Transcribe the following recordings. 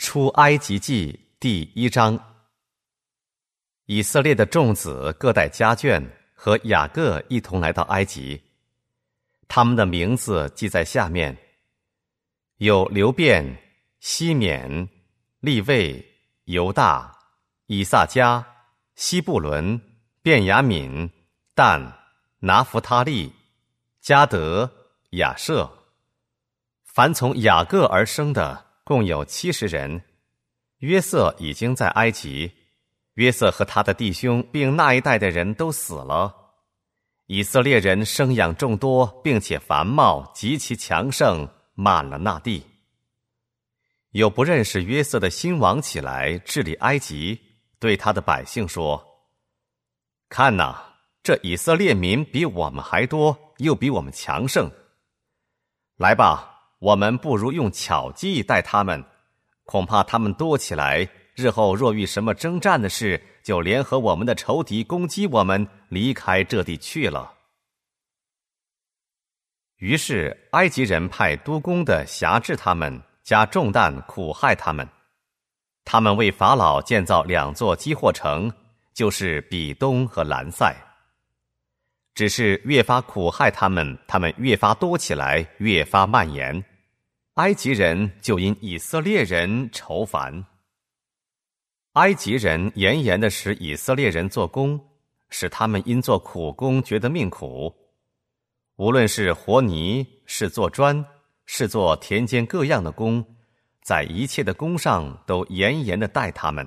出埃及记第1章。以色列的众子各带家眷，和雅各一同来到埃及。他们的名字记在下面：有流便、西缅、利未、犹大、以萨迦、西布伦、便雅悯、但、拿弗他利、迦得、亚设。凡从雅各而生的共有70人。约瑟已经在埃及，约瑟和他的弟兄并那一代的人都死了。以色列人生养众多，并且繁茂，极其强盛，满了那地。有不认识约瑟的新王起来治理埃及，对他的百姓说：看哪，这以色列民比我们还多，又比我们强盛。来吧，我们不如用巧计待他们，恐怕他们多起来，日后若遇什么征战的事，就联合我们的仇敌攻击我们，离开这地去了。于是埃及人派督工的辖制他们，加重担苦害他们。他们为法老建造2座积货城，就是比东和兰塞。只是越发苦害他们，他们越发多起来，越发蔓延。埃及人就因以色列人愁烦。埃及人严严地使以色列人做工，使他们因做苦工觉得命苦。无论是和泥，是做砖，是做田间各样的工，在一切的工上都严严地待他们。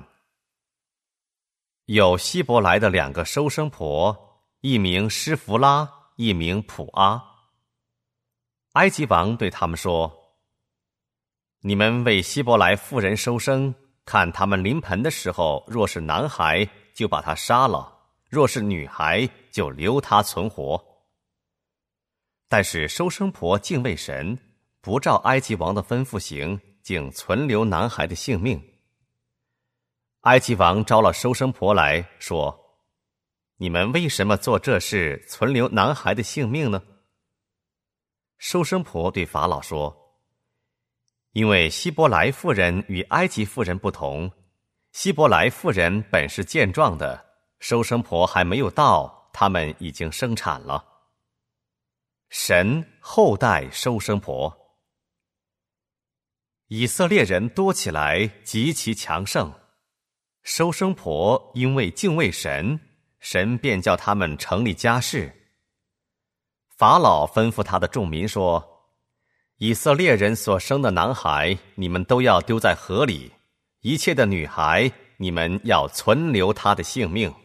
有希伯来的2个收生婆，一名施弗拉，一名普阿。埃及王对他们说：你们为希伯来妇人收生，看他们临盆的时候，若是男孩，就把他杀了；若是女孩，就留他存活。但是收生婆敬畏神，不照埃及王的吩咐行，竟存留男孩的性命。埃及王招了收生婆来说：你们为什么做这事，存留男孩的性命呢？收生婆对法老说：因为希伯来妇人与埃及妇人不同，希伯来妇人本是健壮的，收生婆还没有到，他们已经生产了。神厚待收生婆。以色列人多起来，极其强盛。收生婆因为敬畏神，神便叫他们成立家室。法老吩咐他的众民说：以色列人所生的男孩，你们都要丢在河里；一切的女孩，你们要存留他的性命。